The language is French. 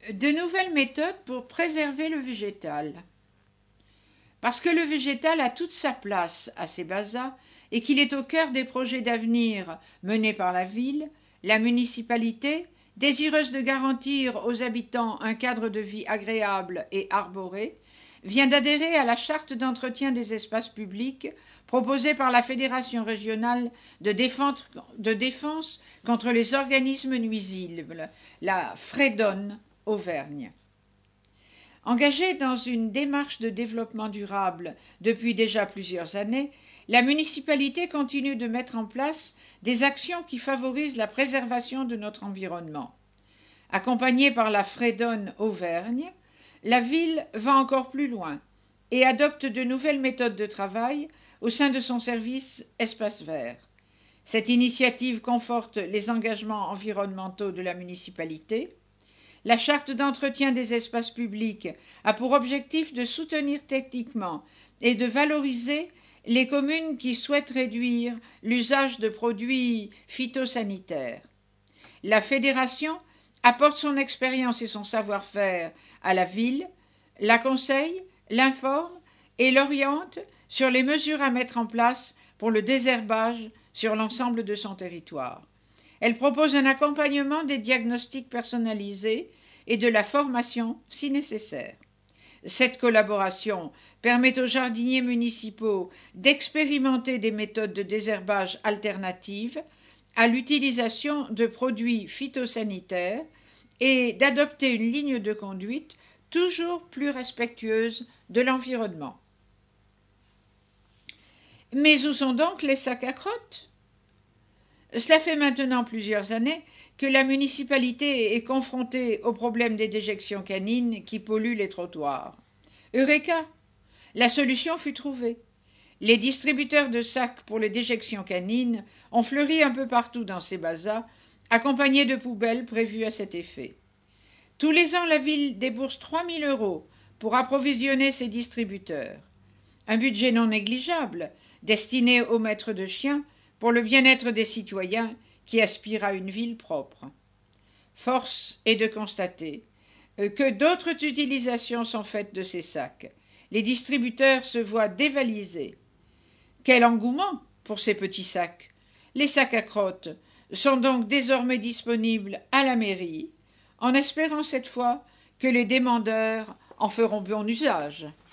De nouvelles méthodes pour préserver le végétal. Parce que le végétal a toute sa place à Sébaza et qu'il est au cœur des projets d'avenir menés par la ville, la municipalité, désireuse de garantir aux habitants un cadre de vie agréable et arboré, vient d'adhérer à la charte d'entretien des espaces publics proposée par la Fédération régionale de défense contre les organismes nuisibles, la FREDON Auvergne. Engagée dans une démarche de développement durable depuis déjà plusieurs années, la municipalité continue de mettre en place des actions qui favorisent la préservation de notre environnement. Accompagnée par la FREDON Auvergne, la ville va encore plus loin et adopte de nouvelles méthodes de travail au sein de son service Espace Vert. Cette initiative conforte les engagements environnementaux de la municipalité. La charte d'entretien des espaces publics a pour objectif de soutenir techniquement et de valoriser les communes qui souhaitent réduire l'usage de produits phytosanitaires. La fédération apporte son expérience et son savoir-faire à la ville, la conseille, l'informe et l'oriente sur les mesures à mettre en place pour le désherbage sur l'ensemble de son territoire. Elle propose un accompagnement des diagnostics personnalisés et de la formation si nécessaire. Cette collaboration permet aux jardiniers municipaux d'expérimenter des méthodes de désherbage alternatives à l'utilisation de produits phytosanitaires et d'adopter une ligne de conduite toujours plus respectueuse de l'environnement. Mais où sont donc les sacs à crottes ? Cela fait maintenant plusieurs années que la municipalité est confrontée au problème des déjections canines qui polluent les trottoirs. Eureka ! La solution fut trouvée. Les distributeurs de sacs pour les déjections canines ont fleuri un peu partout dans Sébaza, accompagnés de poubelles prévues à cet effet. Tous les ans, la ville débourse 3 000 € pour approvisionner ces distributeurs. Un budget non négligeable, destiné aux maîtres de chiens, pour le bien-être des citoyens qui aspirent à une ville propre. Force est de constater que d'autres utilisations sont faites de ces sacs. Les distributeurs se voient dévalisés. Quel engouement pour ces petits sacs! Les sacs à crottes sont donc désormais disponibles à la mairie, en espérant cette fois que les demandeurs en feront bon usage.